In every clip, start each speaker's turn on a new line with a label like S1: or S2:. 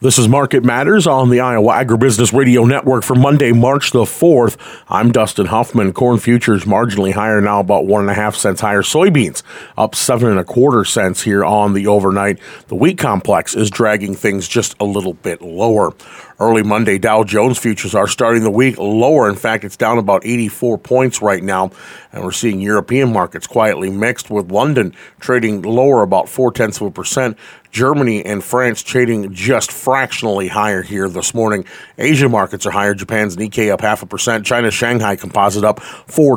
S1: This is Market Matters on the Iowa Agribusiness Radio Network for Monday, March the 4th. I'm Dustin Huffman. Corn futures marginally higher now, about 1.5 cents higher. Soybeans up 7.25 cents here on the overnight. The wheat complex is dragging things just a little bit lower. Early Monday, Dow Jones futures are starting the week lower. In fact, it's down about 84 points right now. And we're seeing European markets quietly mixed, with London trading lower about 0.4%. Germany and France trading just fractionally higher here this morning. Asia markets are higher. Japan's Nikkei up 0.5%. China's Shanghai Composite up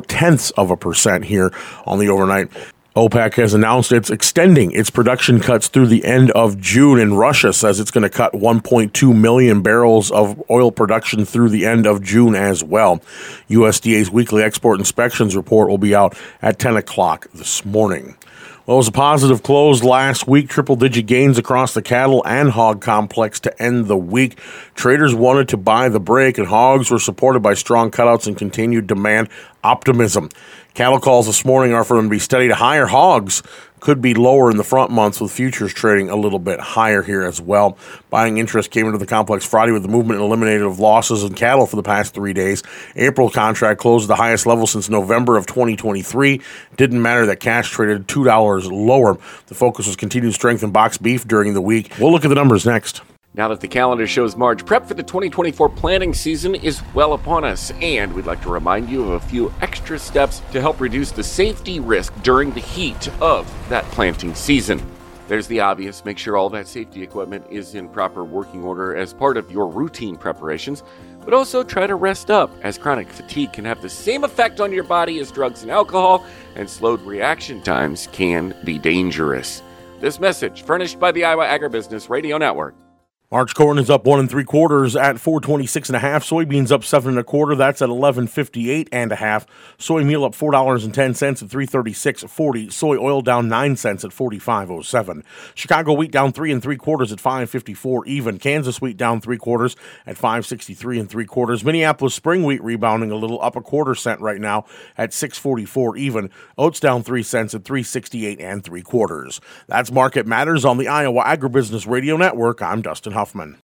S1: 0.4% here on the overnight. OPEC has announced it's extending its production cuts through the end of June, and Russia says it's going to cut 1.2 million barrels of oil production through the end of June as well. USDA's weekly export inspections report will be out at 10 o'clock this morning. Well, it was a positive close last week. Triple-digit gains across the cattle and hog complex to end the week. Traders wanted to buy the break, and hogs were supported by strong cutouts and continued demand optimism. Cattle calls this morning are for them to be steady to higher. Hogs could be lower in the front months, with futures trading a little bit higher here as well. Buying interest came into the complex Friday with the movement eliminated of losses in cattle for the past 3 days. April contract closed at the highest level since November of 2023. Didn't matter that cash traded $2 lower. The focus was continued strength in boxed beef during the week. We'll look at the numbers next.
S2: Now that the calendar shows March, prep for the 2024 planting season is well upon us, and we'd like to remind you of a few extra steps to help reduce the safety risk during the heat of that planting season. There's the obvious: make sure all that safety equipment is in proper working order as part of your routine preparations, but also try to rest up, as chronic fatigue can have the same effect on your body as drugs and alcohol, and slowed reaction times can be dangerous. This message furnished by the Iowa Agribusiness Radio Network.
S1: March corn is up 1 3/4 at 426.5. Soybeans up 7.25. That's at 1158.5. Soy meal up $4.10 at 336.40. Soy oil down 9 cents at 45.07. Chicago wheat down 3 3/4 at 5.54 even. Kansas wheat down 3/4 at 5.63 3/4. Minneapolis spring wheat rebounding a little, up 1/4 cent right now at 6.44 even. Oats down 3 cents at 3.68 3/4. That's Market Matters on the Iowa Agribusiness Radio Network. I'm Dustin Huffman.